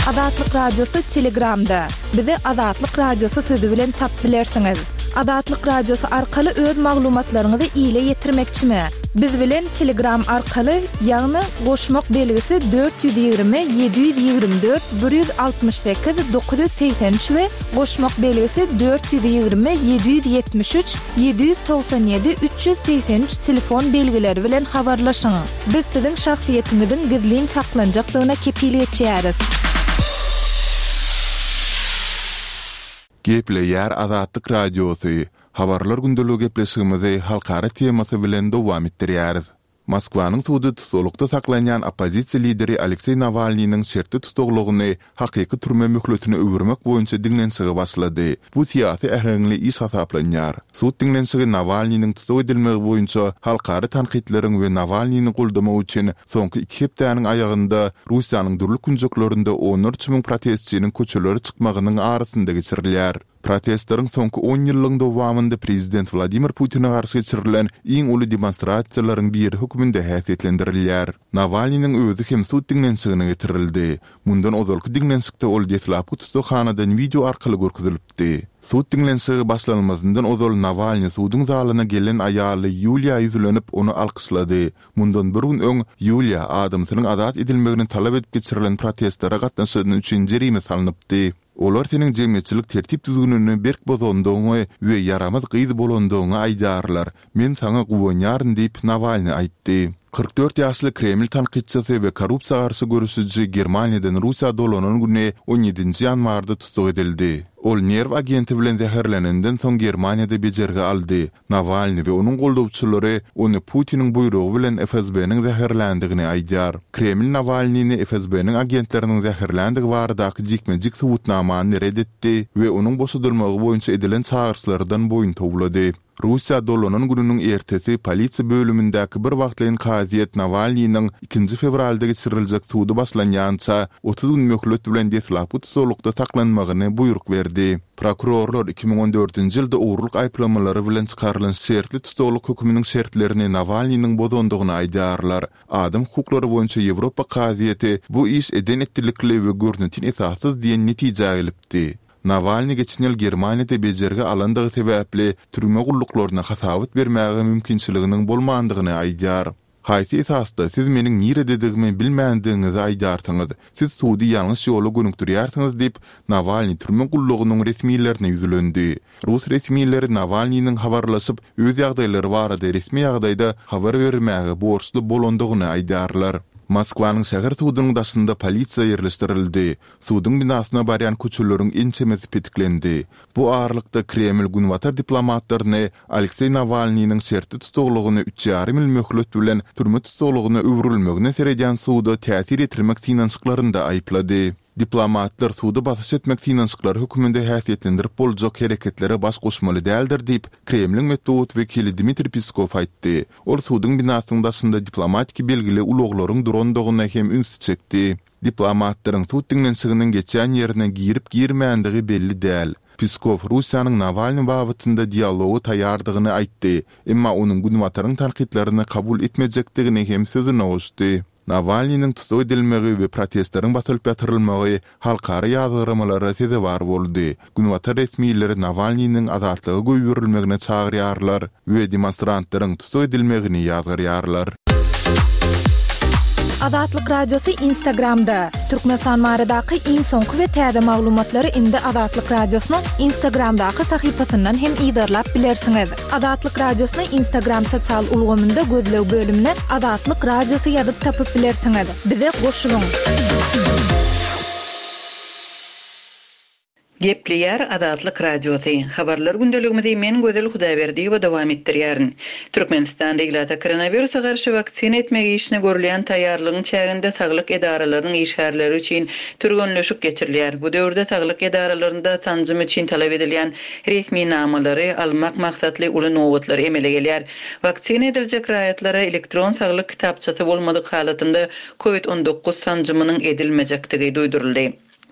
Adatlyk radiosu Telegramda. Bizi Adatlyk radiosu sözü bilen tap bilersiňiz. Adatlyk radiosu arkaly öz maglumatlaryňyzy ýyla ýetirmekçimi? Biz bilen Telegram arkaly ýagny goşmak belgisi 420 724 168 983 we goşmak belgisi 420 773 797 383 telefon belgileri bilen habarlaşyň. Biz siziň şahsiýetiňizin gizliliğini taklanjaklygyna kepilik etýäris. Gepleýär Adatlyk radiosu. Habarlar gündeligi gepleşigimizi halkara temasy bilen dowam etdirýäris. Moskwanyň suwdy tutulukda saklanýan opozisiýa lideri Aleksey Navalnyň şertli tutuglygyny hakyky türme möhletini öwürmek boýunça dinlensigi başlady. Bu siýasy ähengli iş hasaplanýar. Suwd dinlensigi Navalnyň tutup edilmegi boýunça halkara tanqidleriň we Navalnyny goldamak üçin soňky 2 hepdäniň aýagynda Russiýanyň durly günjeklerinde 13.000 protestçiniň köçelere çykmagynyň arasynda geçirilýär. Protestlerin soňky 10 ýyllyň dowamında prezident Vladimir Putin'e garşy geçirilen iň uly demonstrasiýalaryň biri höküminde häsiýetlendirilýär. Navalnyň özü hem suwd dinlensigine getirildi. Mundan ozalky dinlensikde ol detlapy tutuşxanadan video arkaly görkezilipdi. Suwd dinlensigi başlanmazyndan ozal Navalny suwdyň zalyna gelen aýaly Yulia ýüzlenip onu alkyşlady. Mundan bir gün öň Yulia adamsynyň azat edilmegini talap edip geçirilen protestlere gatnaşygyny üçin jerime salynypdy. Olar seniň jemgyýetçilik tertip düzgünini berk bozondygyny we yaramaz gyzy bolandygyny aýdarlar. Men saňa guwanýaryn diýip Navalny aýtdy. 44 ýaşly Kreml tanqidçisi we korrupsiýa garşy görüşüji Germaniýadan Russiýa dolanan güni 17-nji ýanwarda tutuk edildi. Ol nerv agenti bilen zäherlenenden soň Germaniýada bejerge aldy. Navalny we onuň goldawçylary onu Putiniň buýrugy bilen FSB-niň zäherlendigini aýdýar. Kreml Navalnyny FSB-niň agentleriniň zäherlendigi baradaky jikmejik subutnamany reddetdi we onuň boşadylmagy boýunça edilen çağırşlardan boyun towlady. Russiýa dolanan gününiň ertesi polisiýa bölümindäki bir wagtlaryň kaziýet Navalnyň 2 fevralda geçiriljek suwdy başlanýança 30 gün möhlet bilen detlapy tutulukda saklanmagyny buyruk berdi. Prokurorlar 2014-nji ýylda uğurluk aýplamalary bilen çykarylan şertli tutuluk höküminiň şertlerini Navalnyň bozondygyny aýdarlar. Adam hukuklary boýunça Ýewropa kaziýeti bu iş eden etdirlikli we görnütin esassız diýen netije gelipdi. Navalny geçen ýyl Germaniýada bejerge alandygy sebäpli türme gulluklaryna hasawat bermäge mümkinçiliginiň bolmandygyny aýdýar. Haýsy esasda siz meniň nire dedigimi bilmändigiňizi aýdarsyňyz, siz suwdy ýalňyş ýola gönükdirýärsiňiz diýip Navalny türme gullugynyň resmiýetlerine ýüzelendi. Rus resmiýetleri Navalnyň habarlaşyp öz ýagdaýlary barada resmi ýagdaýda habar bermäge borçly bolandygyny aýdarlar. Moskwanyň şäher suwdynyň daşynda polisiýa ýerleşdirildi. Suwdyň binasyna barýan köçeleriň ençemesi petiklendi. Bu aralykda Kreml günwatar diplomatlaryny Aleksey Navalnyň şertli tutuglygyny 3,5 ýyl möhlet bilen türme tutuglygyna öwrülmegine seredýän suwda täsir etirmek tinançyklarynda aýplady. Diplomatlar suwdy basyş etmek tinançyklar höküminde häsiýetlendirip boljak hereketlere baş goşmaly däldir diýip Kremliň metod wekili Dmitri Peskov aýtdy. Ol suwdyň binasynyň daşynda diplomatik belgili uluglaryň durandygyna hem üns çekdi. Diplomatlaryň suwd dinlensiginiň geçen ýerine girip girmänligi belli däl. Peskov Russiýanyň Navalny babatynda dialogu taýýardygyny aýtdy, emma onuň günwataryň tanqidlerini kabul etmejekdigini hem sözüne goşdy. Navalnyň tutup edilmegi we protestleriň basylyp ýatyrylmagy halkara ýazgyramalara sebäp boldy. Günwatar resmiýetleri Navalnyň azatlygy goýurilmegine çagyrýarlar we demonstrantlaryň tutup edilmegini ýazgyrýarlar. Adatlyk radiosu Instagramda. Türkmenistan maradaky iň soňky we täze maglumatlary indi Adatlyk radiosynyň Instagramdaky sahypasyndan hem ýydarlap bilersiňiz. Adatlyk radiosynyň Instagram sosial ulgamynda gözlew bölümine Adatlyk radiosu ýazyp tapyp bilersiňiz. Bize goşulyň. Gepleýär Adatlyk radiosu. Habarlar gündeligimizi men Gözel Hudaýberdiýewa dowam etdirýärin. Türkmenistanda ýylata koronawirusa garşy waksina etmegi işine görülen taýýarlygyň çäginde saglyk edaralarynyň işgärleri üçin türgünleşik geçirilýär. Bu döwürde saglyk edaralarynda sanjym üçin talap edilýän resmi namalary almak maksatly uly nowatlar emele gelýär. Waksina ediljek raýatlara elektron saglyk kitapçasy bolmadyk halatynda COVID-19 sanjymynyň edilmejektigi duýduruldy.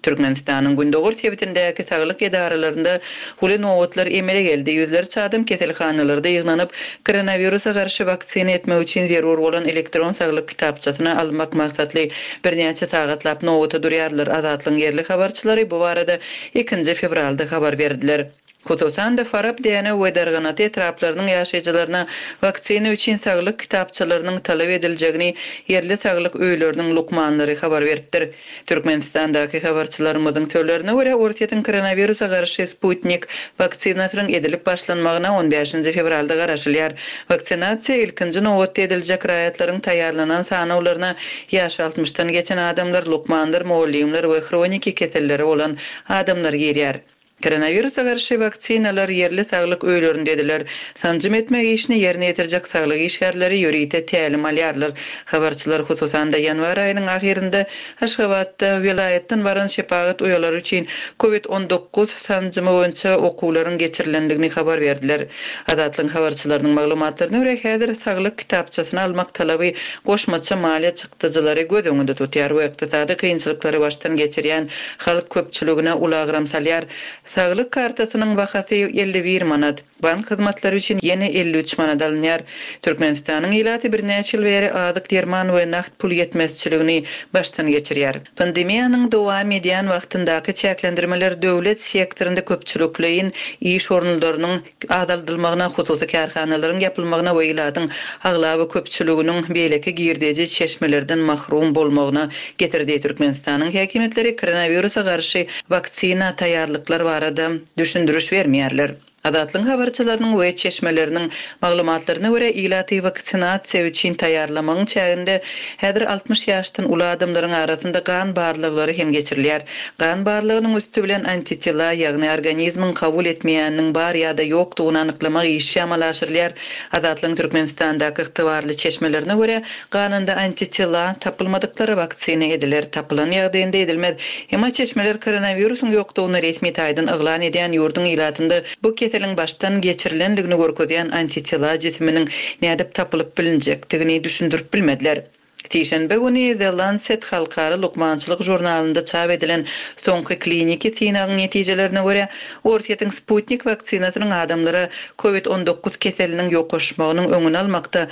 Türkmenistanyň Gündogur sebitindäki saglyk edaralarynda huly nowatlar emele geldi. Yüzlerçe adam keselhanalarda ýygnanyp koronawirusa garşy vaksina etmek üçin zerur bolan elektron saglyk kitapçasyny almak maksatly birnäçe sagatlap nowata durýarlar. Azatlyň yerli habarçylary bu barada 2 fevralda habar berdiler. Hususan da Farab diýene we derganat etraplarynyň ýaşaýjylaryna vaksina üçin saglyk kitapçalarynyň talap ediljegini yerli saglyk öýleriniň lukmanlary habar beripdir. Türkmenistandaky habarçylarymyzyň söýlerine görä ortaýatyň koronawirusa garşy Sputnik vaksinasynyň edilip başlanmagyna 15 fevralda garaşylýar. Vaksinasiýa ilkinji nowatda ediljek raýatlaryň taýýarlanan sanawlaryna ýaş 60-dan geçen adamlar, lukmanlar, muallimler we kroniki keselleri olan adamlar girýär. Koronawirusa garşy vaksinalar yerli saglyk öýlerinde ediler. Sanjym etmek işini ýerine ýetirjek saglyk işgärleri ýörite tälim alýarlar. Habarçylar hususan da ýanwar aýynyň ahirinde Aşgabatda vilayetden baran şepagat uýalary üçin COVID-19 sanjymy boýunça okuwlaryň geçirilendigini habar berdiler. Adatlyň habarçylarynyň maglumatlaryna görä häzir saglyk kitapçasyny almak talaby goşmaça maliýe çykdyjylary göz öňünde tutýar we ykdysady kynçylyklary başdan geçirýän halk köpçüligine ulagram salýar. Saglyk kartasynyň bahasy 51 manat, bank hyzmatlary üçin ýene 53 manat alınýar. Türkmenistanyň ýylaty birnäçe ýyl beri azyk derman we nakt pul ýetmezçiligini başdan geçirýär. Pandemiýanyň dowam edýän wagtyndaky çäklendirmeler döwlet sektorunda köpçülikliň iş orunlarynyň azaldylmagyna, hususy karhanalaryň ýapylmagyna we ýylatyň aglawy köpçüliginiň beýleki girdeji çeşmelerden mahrum bolmagyna getirdi. Türkmenistanyň häkimetleri koronawirusa garşy vaksina taýýarlyklar barada düşündürüş bermeýärler. Adatlyň habarçylarynyň we çeşmeleriniň maglumatlaryna görä ýylaty vaksinasiýa üçin taýýarlamagyň çäginde häzir 60 ýaşdan uly adamlaryň arasynda gan barlyklary hem geçirilýär. Gan barlygynyň üstü bilen antitela, ýagny organizmiň kabul etmeýäniniň bar ýa-da ýokdugyny anyklamak işi amalaşyrylýar. Adatlyň Türkmenistandaky ygtybarly çeşmelerine görä ganynda antitela tapylmadykları vaksina ediler. Tapylan ýagdaýynda edilmez. Hema çeşmeler koronawirusyň ýokdugyny resmi taýdan eglan edýän ýurdun ýylatynda bu keselin baştan geçirilendigini görkezýän antitela jisminiň nädip tapylyp bilinjekdigini düşündirip bilmediler. Tişenbe güni The Lancet halkara lukmançylyk jurnalynda çap edilen soňky kliniki synagyň netijelerine görä ortaýatyň Sputnik vaksinasynyň adamlara COVID-19 keseliniň ýoklaşmagynyň öňüni almakda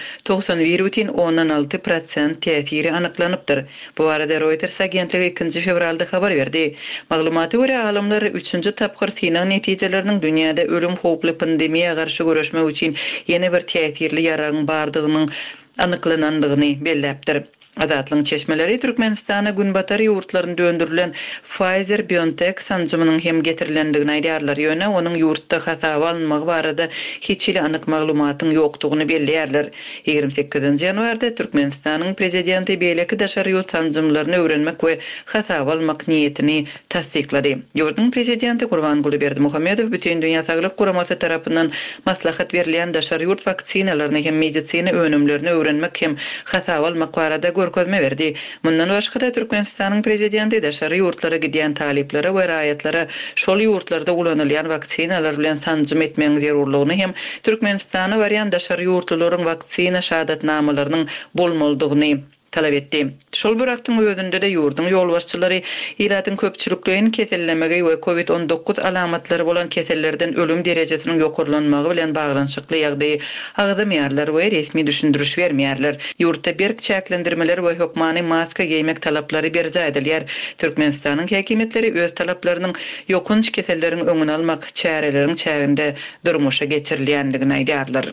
91,16% täsiri anyklanypdyr. Bu arada Reuters agentligi 2 fevralda habar berdi. Maglumaty görä alimler 3-nji tapgyr synagyň netijeleriniň dünýäde ölüm howply pandemiýa garşy görüşmek üçin ýene bir täsirli ýaragyň bardygynyň anyklanandygyny belläpdir. Adatlyň çeşmeleri Türkmenistana günbatary ýurtlaryna döndürilen Pfizer-BioNTech sanjymynyň hem getirilendigini aýdýarlar. Ýöne onuň ýurtda hasaba alınmagy barada hiç ile anyk maglumatyň ýokdugyny belläýärler. 28 ýanwarda Türkmenistanyň prezidenti beýleki daşary ýurt sanjymlaryny öwrenmek we hasaba almak niýetini tasdiklady. Ýurdun prezidenti Gurbanguly Berdimuhammedow bütün dünýä saglyk guramasy tarapyndan maslahat berilýän daşary ýurt vaksinalaryny hem medisina önümlerini öwrenmek hem hasaba almak barada görkezme berdi. Mundan başga Türkmenistanyň prezidenti daşary ýurtlara gidýän talyplere we raýatlara şol ýurtlarda ulanylýan vaksinalar bilen sanjym etmegiň zerurlygyny hem Türkmenistany barýan daşary ýurtlaryň vaksina şahadatnamalarynyň bolmalydygyny talap etdi. Şol bir wagtyň özünde de ýurdun ýolbaşçylary ýylatyň köpçülikliğini kesellemegi we COVID-19 alamatlary bolan kesellerden ölüm derejesiniň ýokurlanmagy bilen baglanşykly ýagdaýy agdamýarlar we resmi düşündürüş bermeýärler. Ýurtda berk çäklendirmeler we hökmany maska giýmek talaplary berja edilýär. Türkmenistanyň häkimetleri öz talaplarynyň ýokunç keselleriň öňüni almak çäreleriň çäginde durmuşa geçirilýändigini aýdýarlar.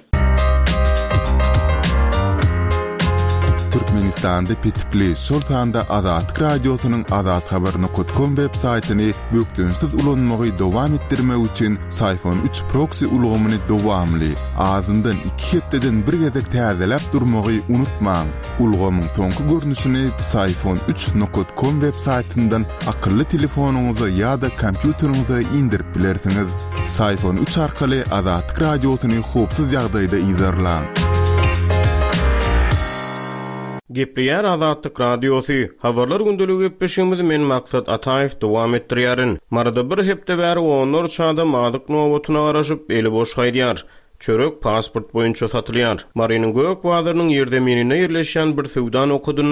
Türkmenistanda pitipli şol sanda Azatlyk radiosynyň azathabaryny.com web saytyny bökdünsiz ulanmagy dowam etdirmek üçin Sayfon 3 proxy ulgamyny dowamly azyndan 2 hepdeden bir gezek täzeläp durmagy unutmaň. Ulgamyň soňky görnüşini sayfon3.com web saytyndan akylly telefonuňyza ýa-da kompýuteriňize indirip bilersiňiz. Sayfon 3 arkaly Azatlyk radiosyny howpsuz ýagdaýda izlerläň. Gepriyar Azatlyk radiosu, habarlar gündeligi gepleşigimiz men maksat Ataýew dowam etdirýärin. Marada bir hepde bäri onlarça adam azyk nowatyna garaşyp eli boş gaýdýar. Çörek pasport boýunça satylýar. Marynyň gök wazyrynyň ýerdemenine ýerleşýän bir sowdan okudyny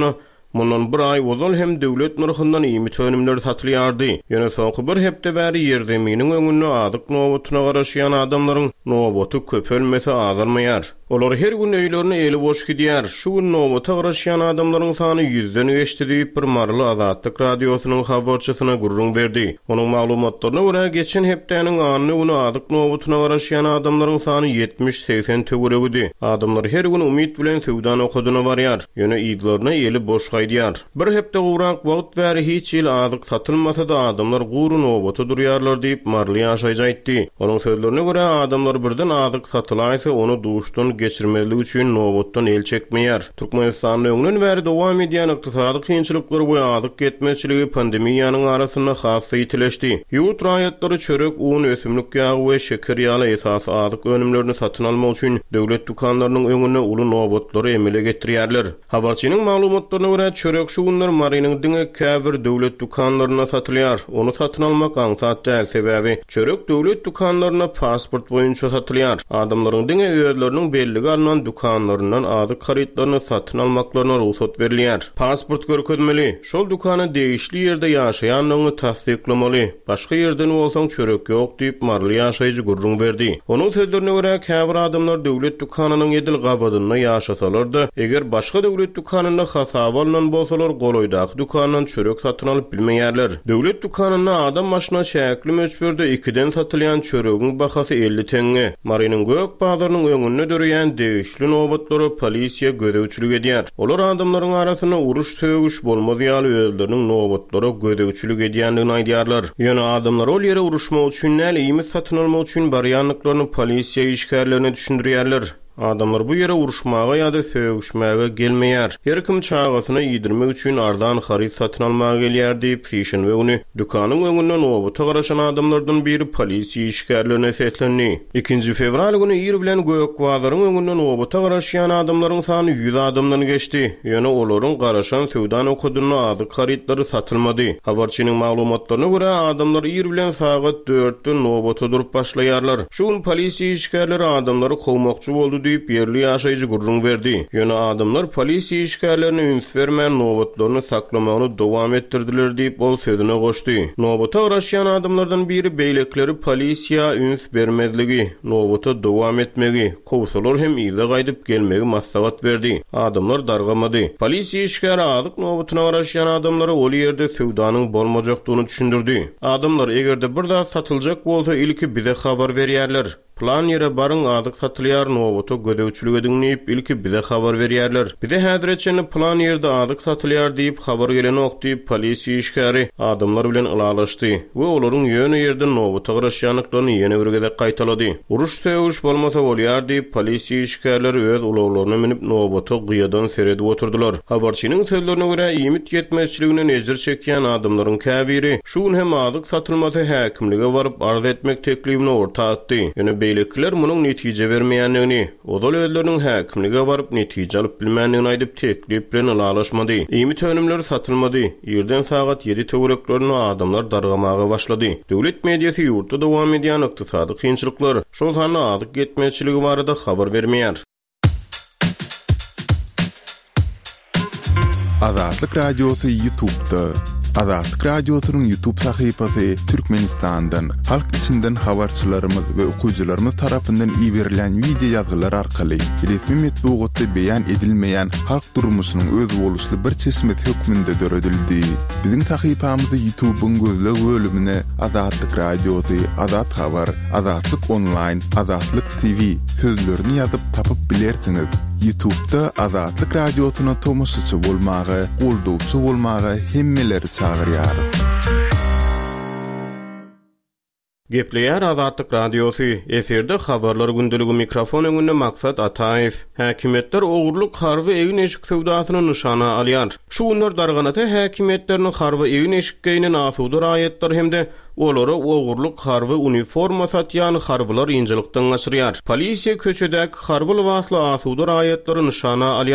Mundan bir ay ozal hem döwlet narhyndan ýymy tönümler satylýardy. Ýöne soňky bir hepde bäri ýerdeminiň öňünde azyk nowatuna garaşýan adamlaryň nowaty köpelmese azalmaýar. Olar her gün öýlerini eli boş gidýär. Şu gün nowata garaşýan adamlaryň sany 100-den geçdi diýip bir marly Azatlyk radiosynyň habarçysyna gurrun berdi. Onuň maglumatlaryna görä geçen hepdeniň anyny uny azyk nowatuna garaşýan adamlaryň sany 70-80 töweregidi. Adamlar her gün umyt bilen sowdan okudyna barýar. Ýöne ýyllaryna eli boş gaýdýar. Bir hepde gowrak wagt bäri hiç ýyl azyk satylmasa da adamlar gurrun nowata durýarlar diýip marly ýaşaýjaydy. Onuň sözlerine görä adamlar birden azyk satylaýsa onu duşdan geçirmelik üçin nowatdan el çekmeýär. Türkmenistanyň öňünden bäri dowam edýän ykdysady kynçylyklary we azyk getmezçiligi pandemiýanyň arasynda hasy ýitileşdi. Ýurt raýatlary çörek, un, ösümlik ýagy we şeker ýaly esas azyk önümlerini satyn almak üçin döwlet dukanlarynyň öňüne uly nowatlary emele getirýärler. Habarçynyň maglumatlaryna görä çörek şugunlar Marynyň diňe käbir döwlet dukanlaryna satylýar. Onu satyn almak aňsat däl, sebäbi çörek döwlet dukanlaryna pasport boýunça satylýar. Adamlaryň diňe öýleriniň belli alınan dukanlarından azyk haritlaryny satyn almaklaryna ruhsat berilýär. Pasport görkezmeli. Şol dukany değişli ýerde ýaşaýanyňy tasdiklamaly. Başga ýerden bolsaň çörek ýok diýip marly ýaşaýjy gurrun berdi. Onuň sözlerine görä käbir adamlar döwlet dukanynyň edil gabadyna ýaşasalar-da, eger başga döwlet dukanyna hasap alynan bolsalar, goloýdaky dukandan çörek satyn alyp bilmeýärler. Döwlet dukanyna adam başyna şäkli möçberde 2-den satylýan çöregiň bahasy 50 tenge. Marynyň gök bazarynyň öňünde dörýän değişli nowbatlary polisiýa gödäwçilik edýär. Olar adamlaryň arasyna uruş söýgüş bolmady ýaly özleriniň nowbatlary gödäwçilik edýändigini aýdýarlar. Ýöne adamlar ol ýere uruşmak üçin näle ýymy satyn almak üçin barýanlyklaryny polisiýa işgärlerine düşündirýärler. Adamlar bu ýere uruşmaga ýa-da söýgüşmäge gelmeýär. Her kim çağasyna ýydirmek üçin ardan harit satyn almaga gelýär diýip fişin we ony dukanyň öňünden nowata garaşan adamlardan biri polisiýa işgärlerine seslendi. 2 fevral güni ýer bilen gök wazaryň öňünden nowata garaşan adamlaryň sany 100 adamdan geçdi. Ýöne olaryň garaşan sowdan okudyny azyk haritlary satylmady. Habarçynyň maglumatlaryna görä adamlar ýer bilen sagat 4-de nowata durup başlaýarlar. Şu gün polisiýa işgärleri adamlary gowmakçy boldy diýip ýerli ýaşaýjy gurrun berdi. Ýöne adamlar polisiýa işgärlerine üns bermän nowatlaryny saklamagyny dowam etdirdiler diýip ol sözüne goşdy. Nowata garaşan adamlardan biri beýlekleri polisiýa üns bermezligi, nowata dowam etmegi, kowsalar hem ýyla gaýdyp gelmegi maslahat berdi. Adamlar dargamady. Polisiýa işgäri azyk nowatyna garaşan adamlary ol ýerde sowdanyň bolmajakdygyny düşündirdi. Adamlar egerde bir zat satyljak bolsa ilki bize habar berýärler. Plan ýere barın azyk satylýar nowata gödäwçilik edinip ilki bize habar berýärler. Bize häzir etjeni plan ýerde azyk satylýar diýip habar geleni okdy polisiýa işgäri adamlar bilen ylalaşdy we olaryň ýöne ýerde nowata garaşýanlyklaryny ýene bir gezek gaýtalady. Uruş söýgüş bolmasa bolýar diýip polisiýa işgärleri öz ulaglaryna minip nowata gyýadan seredip oturdular. Habarçynyň sözlerine görä ýymit ýetmezçiligine ezir çekýän adamlaryň käbiri şu gün hem azyk satylmasa häkimlige baryp arz etmek teklifini orta atdy. Ýöne beýlekler munyň netije bermeýändigini, odal özleriniň häkimlige baryp netije alyp bilmändigini aýdyp teklip bilen ylalaşmady. Ýymy tönümler satylmady. Ýerden sagat 7 töwereklerini adamlar dargamaga başlady. Döwlet mediýasy ýurtda dowam edýän ykdysady kynçylyklar şol sany azyk getmezçiligi barada habar bermeýär. Azatlyk radiosy YouTube'da. Azatlyk radiosynyň YouTube sahypasy Türkmenistandan, halk içinden habarçylarymyz we okuwçylarymyz tarapyndan ýiberilen video ýazgylar arkaly resmi metbuatda beýan edilmeýän halk durmuşynyň öz boluşly bir çeşmet hökmünde döredildi. Biziň sahypamyzda YouTube'un gözle bölümine Azatlyk radiosy, Azat habar, Azatlyk online, Azatlyk TV sözlerini ýazyp tapyp bilersiňiz. YouTube'da Azatlyk radiosyna tomoşçy bolmagy, goldowçy bolmagy hemmeleri çağırýar. Gepleýär Azatlyk radiosy. Eferde habarlar gündeligi mikrofon öňünde Maksat Ataýew. Häkimetler ogurluk harby egin eşik sowdasyny nyşana alýar. Şu günler darganaty häkimetleriniň harby egin eşikgeýine asudy raýatlar hemde olara ogurluk harby uniforma satýan harbylar ýynjylykdan gaçyrýar. Polisiýa köçedäki harby lybasly asudy raýatlary nyşana alýar.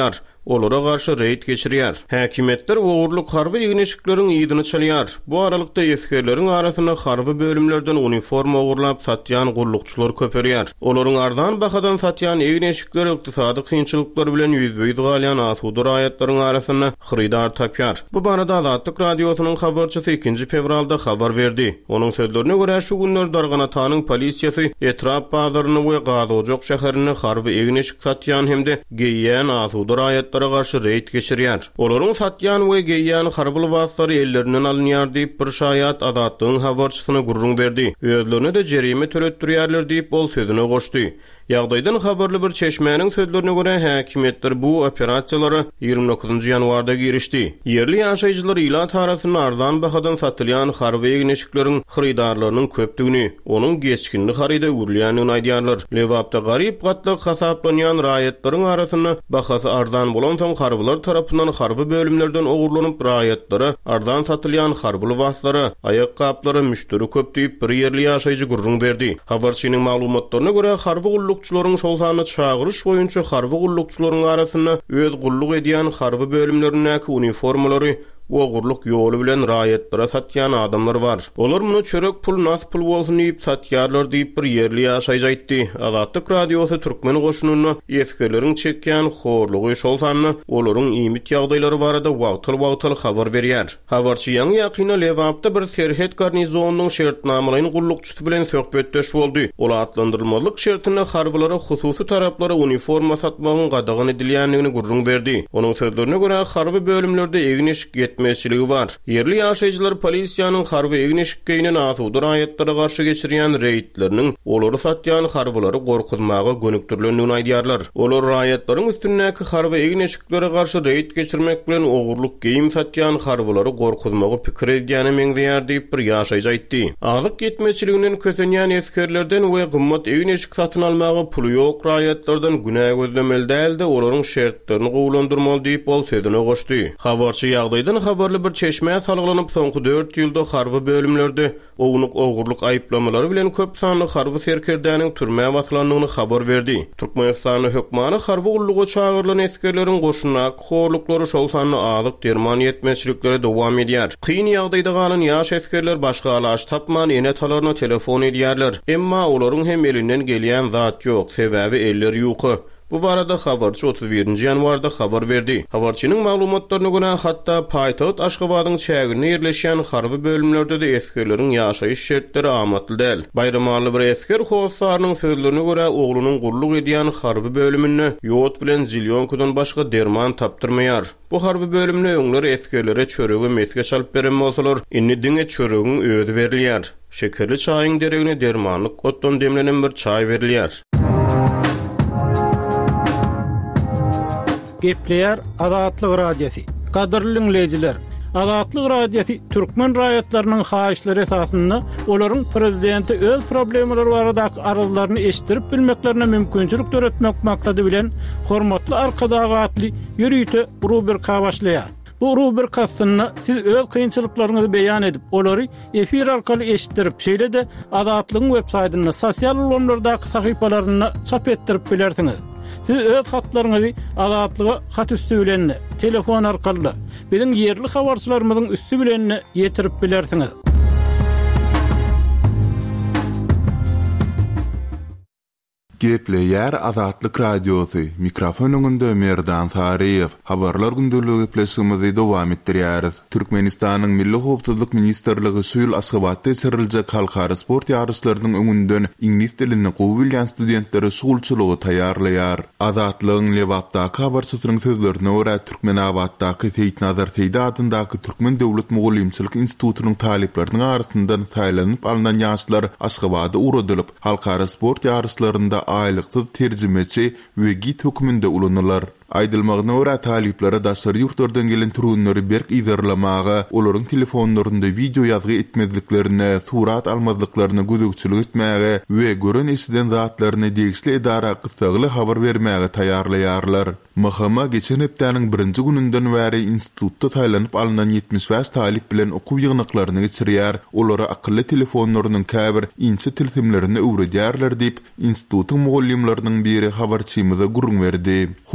olara garşy reýt geçirýär. Häkimetler ogurluk harby ýigneşiklerin ýydyny çalýar. Bu aralykda ýetkenleriň arasyna harby bölümlerden uniforma ogurlap satýan gullukçylar köperýär. Olaryň ardan bahadan satýan ýigneşikler ykdysady kynçylyklar bilen ýüzbeýdi galýan asudy raýatlaryň arasyna xyridar tapýar. Bu barada Azatlyk radiosynyň habarçysy 2 fevralda habar berdi. Onuň sözlerine görä şu günler Darganatanyň polisiýasy etrap bazaryny we Gazojok şäherini harby ýigneşik satýan hemde geýýän asudy raýatlara garşy reýt geçirýär. Olaryň satýan we geýýän harby waslary ellerinden alınýar diýip bir şaýat Azatlygyň habarçysyna gurrun berdi. Özlerine de jerime töletdirýärler diýip bol sözüne goşdy. Ýagdaýdan habarly bir çeşmäniň sözlerine görä häkimetler bu operasiýalary 29 ýanwarda girişdi. Yerli ýaşaýjylar ýyla tarasyny ardan bahadan satylýan harby ýigneşikleriň xyrydarlarynyň köpdigini, onuň geçkinli haryda urlýanyny aýdýarlar. Lewapda garyp gatlyk hasaplanýan raýatlaryň arasyny bahasy ardan bolan soň harbylar tarapyndan harby bölümlerden ogurlanyp raýatlara ardan satylýan harby waslary, aýak gaplary müşteri köp diýip bir yerli ýaşaýjy gurrun berdi. Habarçynyň maglumatlaryna görä harby gullukçylaryň şol sany çagyryş boýunça harby gullukçylaryň arasyna öz gulluk edýän harby bölümlerindäki uniformalary ogurluk ýoly bilen raýatlara satýan adamlar bar. Olar muny çörek pul nas pul bolsun diýip satýarlar diýip bir yerli ýaşaýjy aýtdy. Azatlyk radiosy türkmen goşunyny ýetkenleriň çekýän horlugy şol sany olaryň iýmit ýagdaýlary barada wagtyl habar berýär. Habarçy ýaňy ýakyna Lewapda bir serhet garnizonunyň şertnamalaryň gullukçysy bilen söhbetdeş boldy. Ola atlandyrylmalyk şertine harbylara hususy taraplara uniforma satmagyň gadagan edilýändigini gurrun berdi. Onuň sözlerine görä harby bölümlerde ýigneşik etmeçiligi var. Yerli ýaşaýjylar polisiýanyň harby ýigneşikkeýinen asudy raýatlara garşy geçirýän reýtleriniň olary satýan harbylary gorkutmagy gönükdirlendigini aýdýarlar. Olar raýatlaryň üstündäki harby ýigneşiklere garşy reýt geçirmek bilen ogurluk geýim satýan harbylary gorkutmagy pikir edýäni meňzeýär diýip bir ýaşaýjy aýtdy. Azyk etmeçiliginiň kösenýän eskerlerden we gymmat ýigneşik satyn almagy puly ýok raýatlardan günä gözlemeli däldi, olaryň şertlerini gowlandyrmaly diýip bol sözüne goşdy. Habarçy ýagdaýdan habarly bir çeşmä salgylanyp soňky 4 ýylda harby bölümlerde ogurluk aýplamalary bilen köp sanly harby serkerdäniň türme waslandygyny habar berdi. Türkmenistanyň hökmany harby gullugy çağırılan eskerleriň goşuna horluklary şol sanly azyk derman ýetmeçilikleri dowam edýär. Kyn ýagdaýda galan ýaş eskerler başga alaş tapman ene talaryna telefon edýärler. Emma olaryň hem elinden gelýän zat ýok, sebäbi eller ýoky. Bu barada habarçy 31 ýanwarda habar berdi. Habarçynyň maglumatlaryna görä hatda paýtagat Aşgabatyň çägine ýerleşýän harby bölümlerde de eskerleriň ýaşaýyş şertleri amatly däl. Bayramaly bir esker howsarynyň sözlerine görä oglunyň gulluk edýän harby bölümini ýot bilen zilýonkadan başga derman tapdyrmaýar. Bu harby bölümine öňleri eskerlere çöregi metge çalyp beren bolsalar, inni diňe çöregiň öýdi berilýär. Şekerli çaýyň deregine dermanlyk otdan demlenen bir çaý berilýär. Gepleýär Azatlyk radiosi. Gadyrly dinleýijiler, Azatlyk radiosi türkmen raýatlarynyň haýyşlary esasynda olaryň prezidenti öz problemleri baradaky aralaryny eşitdirip bilmeklerine mümkinçilik töretmek maksady bilen hormatly arkadagatly ýürüýte rubrika başlaýar. Bu rubrikasyny siz öz kynçylyklaryňyzy beýan edip, olary efir arkaly eşitdirip, şeýle de Azatlygyň web-saýtyna, sosial ulanlardaky sahypalaryna çap etdirip bilersiňiz. Siz öz hatlaryňyzy Azatlyga hat üstü bilen, telefon arkaly biziň yerli habarçylarymyzyň üstü bilen ýetirip bilersiňiz. Gepleýär Azatlyk radiosy. Mikrofon öňünde Merdan Saryýew. Habarlar gündäligi pleşigimizi dowam etdirýäris. Türkmenistanyň Milli Howpsuzlyk Ministrligi şu ýyl Aşgabatda geçiriljek halkara sport ýarışlarynyň öňünden ingliz dilini gowulýan studentleri şugulçylygy taýýarlaýar. Azatlygyň Lewapdaky habarçysynyň sözlerine görä Türkmenabatdaky Seýitnazar Seýdi adyndaky Türkmen Döwlet Mugallimçilik Institutunyň talipleriniň arasyndan saýlanyp alynan ýaşlar Aşgabata uradylyp halkara sport ýarışlarynda aýlyksyz terjimeçi we git hökmünde ulanýarlar. Aýdylmagyna görä taliplere daşary ýurtlardan gelen türünleri berk ýerlemagy, olaryň telefonlarynda video ýazgy etmezliklerine, surat almazlyklaryna gözükçilik etmäge we gören esiden zatlaryna degisli edara gysagly habar bermäge taýýarlaýarlar. Mahama geçen hepdäniň 1-nji gününden bäri institutda taýlanyp alynan 75 talip bilen okuw ýygnaklaryny geçirýär. Olary akylly telefonlarynyň käbir inçe tilsimlerini öwredýärler diýip institutyň mugallimlerining biri habarçymyza gurrun berdi. Howpsuzlyk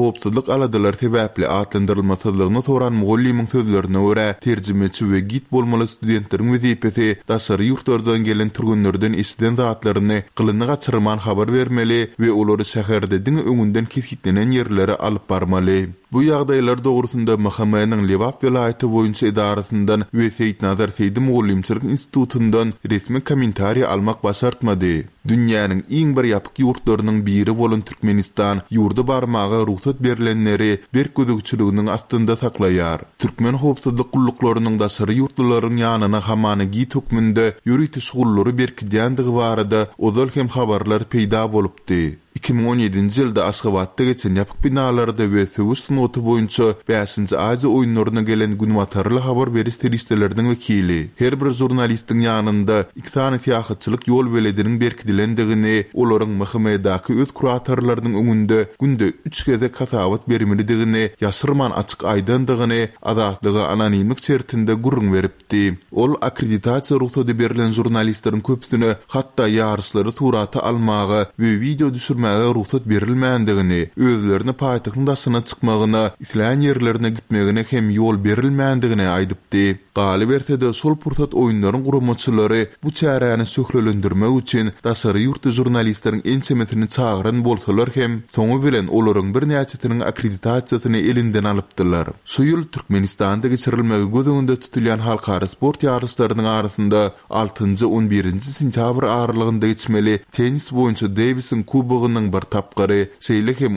ýyllyk aladylar sebäpli atlandyrylmaslygyny soran mugallimin sözlerine görä terjimeçi we git bolmaly studentleriň wezipesi daşary ýurtlardan gelen turgunlardan isden zatlaryny gylyny gaçyrman habar bermeli we olary şäherde diňe öňünden kesgitlenen ýerlere alyp barmaly. Bu ýagdaýlar dogrusunda Mahamaýanyň Lewap welaýaty boýunça idarasyndan we Seýdnazar Seýdi Mugallimçilik institutundan resmi kommentariýa almak başartmady. Dünýäniň iň bir ýapyk ýurtlarynyň biri bolan Türkmenistan ýurda barmaga ruhsat berilenleri bir gözükçüliginiň astynda saklaýar. Türkmen howpsuzlyk gullyklarynyň daşary ýurtlaryň ýanyna hamany git hökmünde ýürüti şugullary berkidýänligi barada ozal hem habarlar peýda bolupdy. 2017-nji ýylda Aşgabatda geçen ýapyk binalarda we Söwüş notu boýunça 5-nji Aziýa oýunlaryna gelen günwatarly habar beriş terişleriniň wekili. Her bir jurnalistiň ýanynda iki sany syýasatçylyk ýol belediniň berkidilendigini, olaryň Mahamaýdaky öz kuratorlarynyň öňünde günde 3 geze kasabat bermelidigini, ýaşyrman açyk aýdandygyny, azatlygy anonimlik şertinde gurrun beripdi. Ol akkreditasiýa ruhsaty berilen jurnalistleriň köpsüne hatda ýaryşlary suraty almagy we video düşürmäge ruhsat berilmändigini, özlerini paýtagtyň daşyna çykmagyna, isleýän ýerlerine gitmegine hem ýol berilmändigini aýdypdy. Galy berse-de şol pursat oýunlaryň guramaçylary bu çäräni söhlelendirmek üçin daşary ýurtda jurnalistleriň ençemesini çagyran bolsalar hem soňu bilen olaryň bir näçetiniň akkreditasiýasyny elinden alypdylar. Şu ýyl Türkmenistanda geçirilmegi göz öňünde tutulýan halkara sport ýarışlarynyň arasynda 6-11 sentýabr aralygynda geçmeli tenis boýunça Davisin kubogynyň bir tapgary, şeýle hem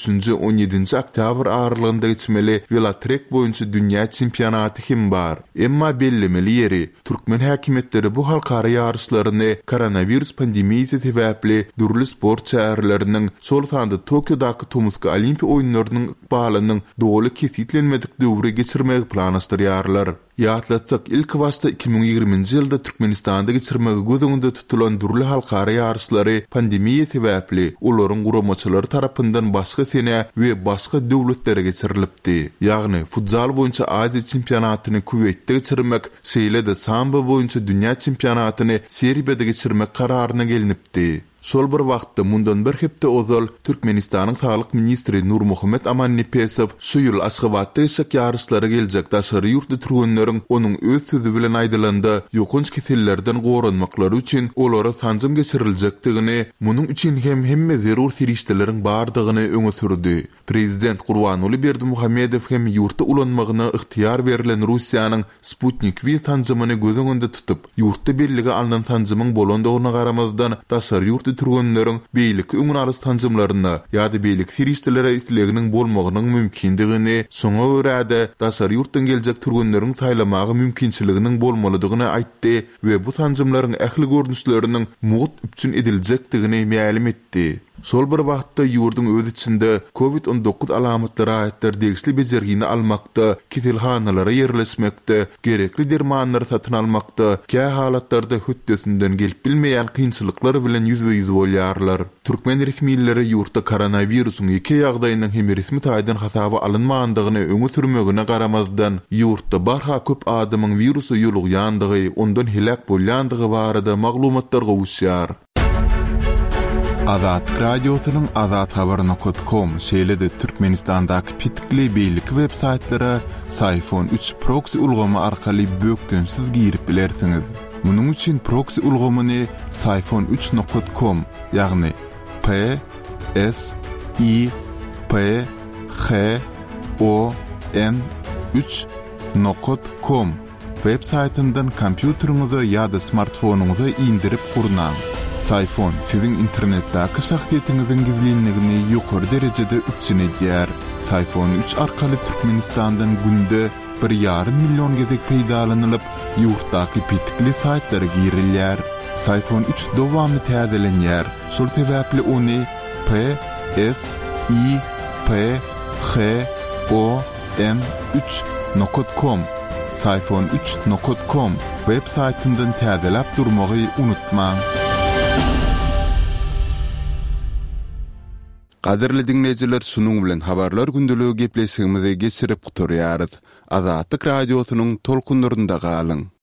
13-17 oktyabr aralygynda geçmeli velotrek boýunça dünýä çempionaty hem bar. Emma bellemeli ýeri Türkmen häkimetleri bu halkara ýarışlaryny koronavirus pandemiýasy sebäpli durly sport şäherleriniň sol sanda Tokiodaky Tomsk Olimpiýa oýunlarynyň ykbalynyň doly kesitlenmedik döwre geçirmegi planlaşdyrýarlar. Ýatlatsak ilk wagtda 2020-nji ýylda Türkmenistanda geçirmegi göz öňünde tutulan durly halkara ýarışlary pandemiýa sebäpli olaryň guramaçylary tarapyndan başga sene we başga döwletlere geçirilipdi. Ýagny futsal boýunça Aziýa çempionatyny Kuweytde geçirmek, şeýle-de samba boýunça dünýä çempionatyny Serbiýada geçirmek kararyna gelinipdi. Şol bir wagtda mundan bir hepde ozal Türkmenistanyň saglyk ministri Nurmuhammed Amannipesov şu ýyl Aşgabatda eşek ýarışlary geljek daşary ýurtda turgunlaryň onuň öz sözü bilen aýdylanda ýokunç kesellerden goranmaklary üçin olara sanjym geçiriljakdygyny, munyň üçin hem hemme zerur serişdeleriň bardygyny öňe sürdi. Prezident Gurbanuly Berdimuhammedow hem ýurtda ulanmagyna ihtiýar berilen Russiýanyň Sputnik V sanjymyny göz öňünde tutup, ýurtda bellige alynan sanjymyň bolandygyna garamazdan daşary ýurt turgunlaryň beýlik öňüne alys tanjymlaryna ýa-da beýlik serişdelere isleginiň bolmagynyň mümkindigini, soňa görä-de daşary ýurtdan geljek turgunlaryň saýlamagy mümkinçiliginiň bolmalydygyny aýtdy we bu tanjymlaryň ähli görnüşleriniň mugat üçin ediljekdigini ma'lum etdi. Şol bir wagtda ýurdun öz içinde COVID-19 alamatlary aýtlar degisli bejergini almakda, kiselhanalara ýerleşmekde, gerekli dermanlary satyn almakda, kä halatlarda höttesinden gelip bilmeýän kynçylyklar bilen ýüzbe-ýüz bolýarlar. Türkmen resmiýetleri ýurtda koronawirusyň iki ýagdaýynyň hem resmi taýdan hasaba alynmagandygyny öňe sürmegine garamazdan, ýurtda barha köp adamyň wirusy ýolugýandygy, ondan helak bolýandygy barada maglumatlar gowuşýar. Azat Radyosu'nun azathaber.com şeýle-de Türkmenistandaky pitikli beýlik websaytlara Sayfon 3 proxy ulgamy arkaly bökdönsiz girip bilersiňiz. Munyň üçin proxy ulgamyny sayfon3.com ýagny PSYPHON3.com websaytyndan kompýuteriňize ýa-da smartfonuňyza indirip gurnaň. Sayfon siziň internetdäki şahsiýetiňiziň gizlinligini ýokary derejede üçin edýär. Sayfon 3 arkaly Türkmenistandan günde 1,5 milyon gezek peýdalanylyp, ýurtdaky pitikli saytlara girilýär. Sayfon 3 dowamly täzelenýär. Şol sebäpli ony PSYPHON3.com sayfon3.com websaytyndan täzelap durmagy unutmaň. Qadirli dinleyijiler, şunuň bilen habarlar gündeligi gepleşigimizi geçirip guturýarys. Azatlyk radiosynyň tolkunlarynda galyň.